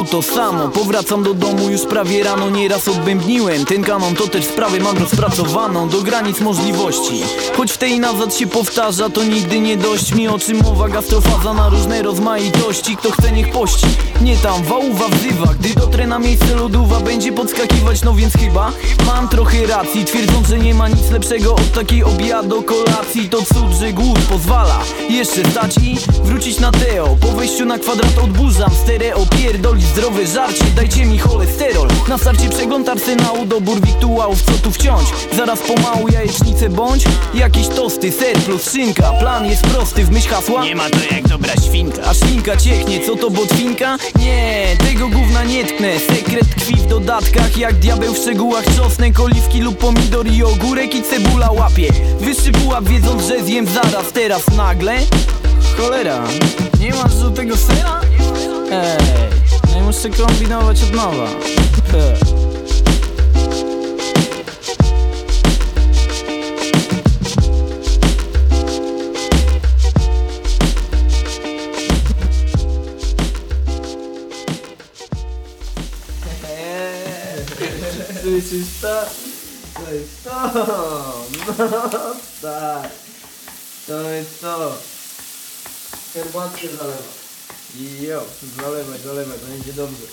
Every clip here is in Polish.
to samo, powracam do domu już prawie rano. Nieraz odbębniłem ten kanon, to też sprawę mam rozpracowaną do granic możliwości. Choć w tej nazad się powtarza, to nigdy nie dość mi. O czym mowa, gastrofaza na różne rozmaitości. Kto chce niech pości, nie tam wałówa wzywa. Gdy dotrę na miejsce lodówa, będzie podskakiwać, no więc chyba mam trochę racji, twierdząc, że nie ma nic lepszego od takiej obiadu kolacji. To cud, że głód pozwala jeszcze stać i wrócić na teo. Po wejściu na kwadrat odburzam stereo, pierdolić zdrowe żarcie, dajcie mi cholesterol. Na starcie przegląd arsenału, dobór wiktuałów, co tu wciąć. Zaraz pomału jajecznicę bądź jakieś tosty, ser plus szynka. Plan jest prosty, w myśl hasła nie ma to jak dobra świnka. a świnka ciechnie, co to botwinka? Nie, tego gówna nie tknę. Sekret tkwi w dodatkach, jak diabeł w szczegółach. Czosnek, oliwki lub pomidor i ogórek i cebula łapie wyższy pułap, wiedząc, że zjem zaraz. Teraz nagle cholera, nie masz żółtego sera? Nie muszę kombinować od nowa. Słyszysz to? To jest to! No tak! To jest to! Herbatkę zalewa. Jo, zalewać, będzie dobrze.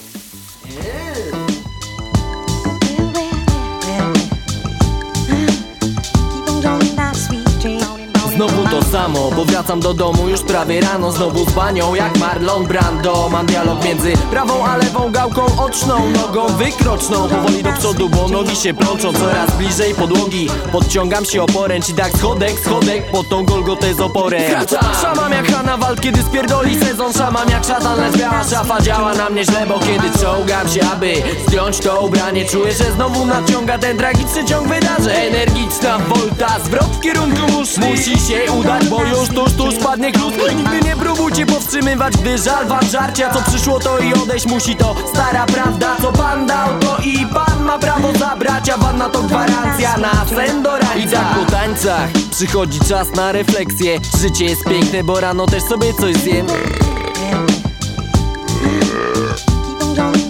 Znowu to samo, powracam do domu już prawie rano. Znowu z banią jak Marlon Brando. Mam dialog między prawą a lewą gałką oczną, nogą wykroczną. Powoli do przodu, bo nogi się plączą coraz bliżej podłogi. Podciągam się o poręcz i tak schodek pod tą Golgotę z oporem. Szamam jak Hannawald, kiedy spierdoli sezon. Szamam jak szatan, lecz biała szafa działa na mnie źle, bo kiedy czołgam się, aby zdjąć to ubranie, czuję, że znowu nadciąga ten tragiczny ciąg wydarzeń. Energiczna volta, zwrot w kierunku musi się udać, bo już tuż padnie klucz. Nigdy nie próbujcie powstrzymywać, gdy żal wam żarcia. Co przyszło to i odejść musi, to stara prawda. Co pan dał, to i pan ma prawo zabrać, a wanna to gwarancja na sen do rańca. I tak po tańcach przychodzi czas na refleksję. Życie jest piękne, bo rano też sobie coś zjem.